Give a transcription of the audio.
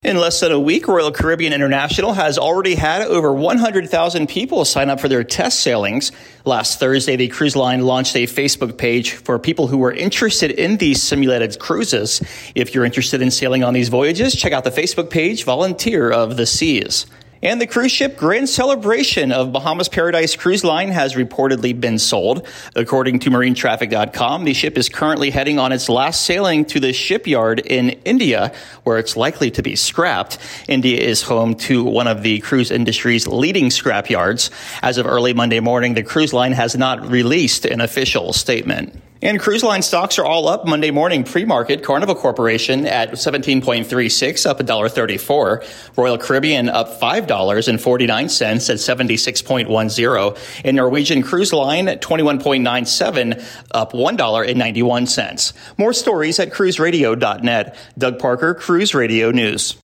In less than a week, Royal Caribbean International has already had over 100,000 people sign up for their test sailings. Last Thursday, the cruise line launched a Facebook page for people who were interested in these simulated cruises. If you're interested in sailing on these voyages, check out the Facebook page, Volunteer of the Seas. And the cruise ship Grand Celebration of Bahamas Paradise Cruise Line has reportedly been sold. According to MarineTraffic.com, the ship is currently heading on its last sailing to the shipyard in India, where it's likely to be scrapped. India is home to one of the cruise industry's leading scrap yards. As of early Monday morning, the cruise line has not released an official statement. And cruise line stocks are all up Monday morning pre-market. Carnival Corporation at 17.36, up $1.34. Royal Caribbean up $5.49 at 76.10. And Norwegian Cruise Line at 21.97, up $1.91. More stories at cruiseradio.net. Doug Parker, Cruise Radio News.